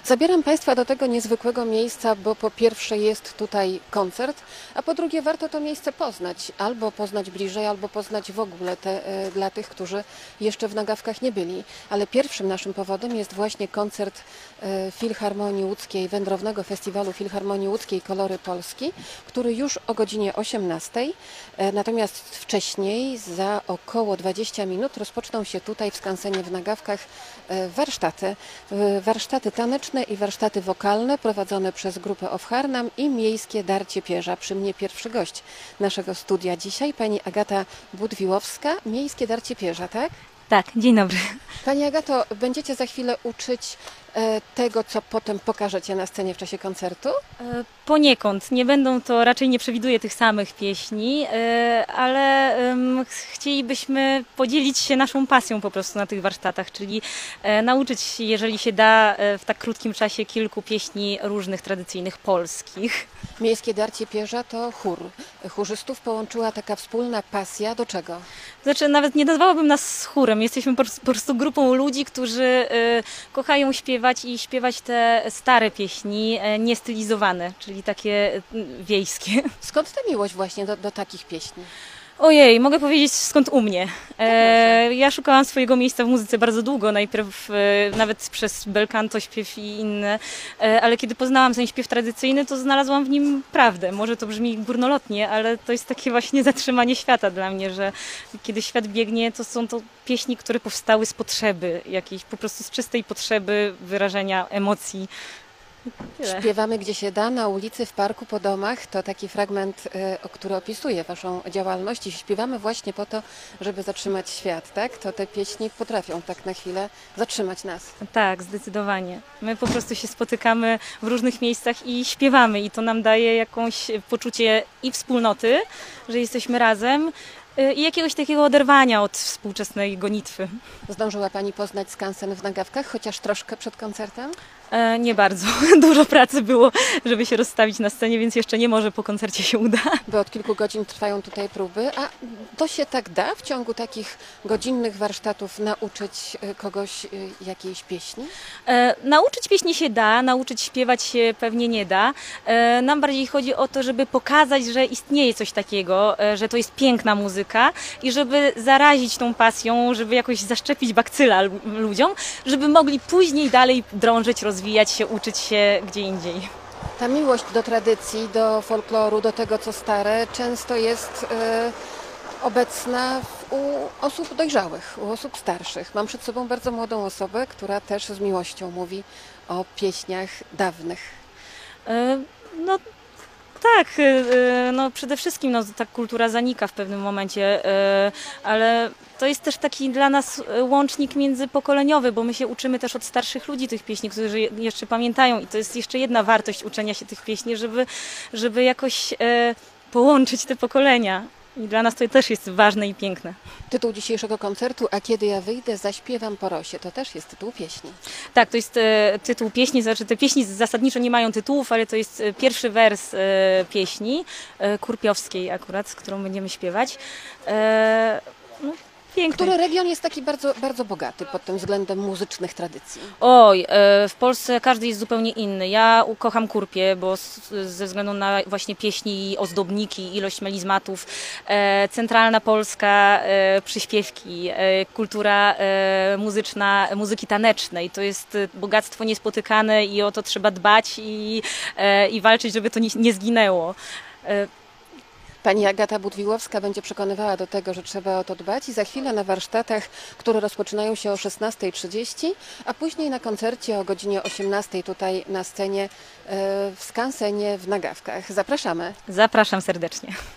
Zabieram Państwa do tego niezwykłego miejsca, bo po pierwsze jest tutaj koncert, a po drugie warto to miejsce poznać. Albo poznać bliżej, albo poznać w ogóle dla tych, którzy jeszcze w Nagawkach nie byli. Ale pierwszym naszym powodem jest właśnie koncert Filharmonii Łódzkiej, Wędrownego Festiwalu Filharmonii Łódzkiej Kolory Polski, który już o godzinie 18. Natomiast wcześniej, za około 20 minut, rozpoczną się tutaj w skansenie w Nagawkach warsztaty taneczne i warsztaty wokalne prowadzone przez grupę Ofharnam i Miejskie Darcie Pierza. Przy mnie pierwszy gość naszego studia dzisiaj, pani Agata Budwiłowska, Miejskie Darcie Pierza, tak? Tak, dzień dobry. Pani Agato, będziecie za chwilę uczyć tego, co potem pokażecie na scenie w czasie koncertu? Poniekąd. Raczej nie przewiduję tych samych pieśni, ale chcielibyśmy podzielić się naszą pasją po prostu na tych warsztatach, czyli nauczyć się, jeżeli się da, w tak krótkim czasie kilku pieśni różnych tradycyjnych polskich. Miejskie Darcie Pierza to chór. Chórzystów połączyła taka wspólna pasja do czego? Znaczy, nawet nie nazwałabym nas chórem. Jesteśmy po prostu grupą ludzi, którzy kochają śpiewać i śpiewać te stare pieśni, niestylizowane, czyli takie wiejskie. Skąd ta miłość właśnie do takich pieśni? Ojej, mogę powiedzieć skąd u mnie. Ja szukałam swojego miejsca w muzyce bardzo długo, najpierw nawet przez bel canto, śpiew i inne, ale kiedy poznałam ten śpiew tradycyjny, to znalazłam w nim prawdę. Może to brzmi górnolotnie, ale to jest takie właśnie zatrzymanie świata dla mnie, że kiedy świat biegnie, to są to pieśni, które powstały z potrzeby jakiejś, po prostu z czystej potrzeby wyrażenia emocji. Tyle. Śpiewamy gdzie się da, na ulicy, w parku, po domach. To taki fragment, który opisuje Waszą działalność i śpiewamy właśnie po to, żeby zatrzymać świat, tak? To te pieśni potrafią tak na chwilę zatrzymać nas. Tak, zdecydowanie. My po prostu się spotykamy w różnych miejscach i śpiewamy i to nam daje jakąś poczucie i wspólnoty, że jesteśmy razem, i jakiegoś takiego oderwania od współczesnej gonitwy. Zdążyła Pani poznać skansen w Nagawkach, chociaż troszkę przed koncertem? Nie bardzo. Dużo pracy było, żeby się rozstawić na scenie, więc jeszcze nie, może po koncercie się uda. Bo od kilku godzin trwają tutaj próby, a to się tak da w ciągu takich godzinnych warsztatów nauczyć kogoś jakiejś pieśni? Nauczyć pieśni się da, nauczyć śpiewać się pewnie nie da. Nam bardziej chodzi o to, żeby pokazać, że istnieje coś takiego, że to jest piękna muzyka i żeby zarazić tą pasją, żeby jakoś zaszczepić bakcyla ludziom, żeby mogli później dalej drążyć, rozwijać się, uczyć się gdzie indziej. Ta miłość do tradycji, do folkloru, do tego co stare często jest obecna u osób dojrzałych, u osób starszych. Mam przed sobą bardzo młodą osobę, która też z miłością mówi o pieśniach dawnych. No tak, no przede wszystkim no, ta kultura zanika w pewnym momencie, ale to jest też taki dla nas łącznik międzypokoleniowy, bo my się uczymy też od starszych ludzi tych pieśni, którzy jeszcze pamiętają, i to jest jeszcze jedna wartość uczenia się tych pieśni, żeby jakoś połączyć te pokolenia. I dla nas to też jest ważne i piękne. Tytuł dzisiejszego koncertu: A kiedy ja wyjdę, zaśpiewam po rosie. To też jest tytuł pieśni. Tak, to jest tytuł pieśni, znaczy te pieśni zasadniczo nie mają tytułów, ale to jest pierwszy wers pieśni kurpiowskiej akurat, którą będziemy śpiewać. No, piękny. Który region jest taki bardzo, bardzo bogaty pod tym względem muzycznych tradycji? Oj, w Polsce każdy jest zupełnie inny. Ja kocham Kurpię, bo ze względu na właśnie pieśni, ozdobniki, ilość melizmatów, centralna Polska, przyśpiewki, kultura muzyczna, muzyki tanecznej. To jest bogactwo niespotykane i o to trzeba dbać i walczyć, żeby to nie zginęło. Pani Agata Budwiłowska będzie przekonywała do tego, że trzeba o to dbać, i za chwilę na warsztatach, które rozpoczynają się o 16:30, a później na koncercie o godzinie 18:00 tutaj na scenie w skansenie w Nagawkach. Zapraszamy. Zapraszam serdecznie.